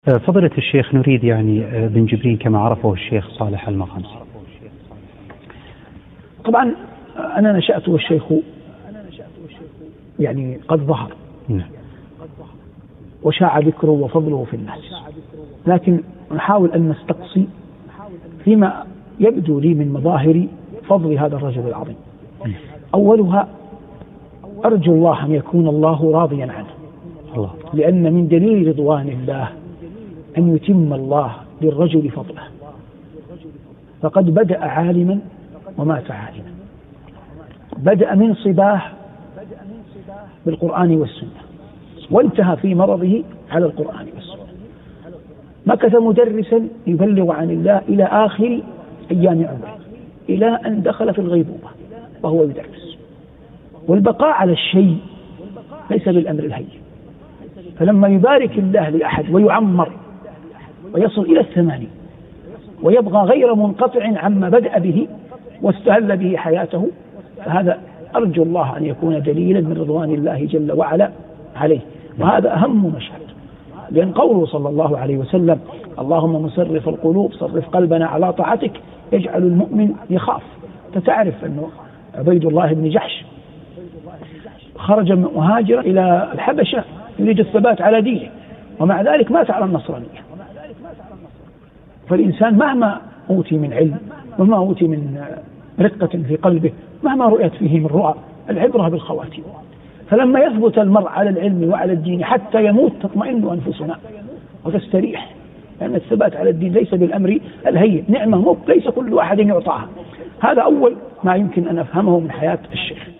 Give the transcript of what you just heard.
فضيلة الشيخ، نريد بن جبرين كما عرفه الشيخ صالح المقامسي. طبعا أنا نشأت والشيخ قد ظهر وشاع ذكره وفضله في الناس، لكن نحاول أن نستقصي فيما يبدو لي من مظاهر فضل هذا الرجل العظيم. أولها أرجو الله أن يكون الله راضيا عنه، لأن من دليل رضوان الله أن يتم الله للرجل فضله، فقد بدأ عالما ومات عالما، بدأ من صباه بالقرآن والسنة وانتهى في مرضه على القرآن والسنة، مكث مدرسا يبلغ عن الله إلى آخر أيام عمره، إلى أن دخل في الغيبوبة وهو يدرس. والبقاء على الشيء ليس بالأمر الهين، فلما يبارك الله لأحد ويعمر ويصل إلى 80 ويبقى غير منقطع عما بدأ به واستهل به حياته، فهذا أرجو الله أن يكون دليلا من رضوان الله جل وعلا عليه، وهذا أهم مشهد. لأن قوله صلى الله عليه وسلم: اللهم مصرف القلوب صرف قلبنا على طاعتك، يجعل المؤمن يخاف. فتعرف أنه عبيد الله بن جحش خرج مهاجرا إلى الحبشة يريد الثبات على دينه، ومع ذلك مات على النصرانية. فالإنسان مهما أوتي من علم وما أوتي من رقة في قلبه، مهما رؤيت فيه من رؤى، العبرة بالخواتيم. فلما يثبت المرء على العلم وعلى الدين حتى يموت تطمئن أنفسنا وتستريح، لأن الثبات على الدين ليس بالأمر الهين، نعمة ليس كل أحد يعطاها. هذا أول ما يمكن أن أفهمه من حياة الشيخ.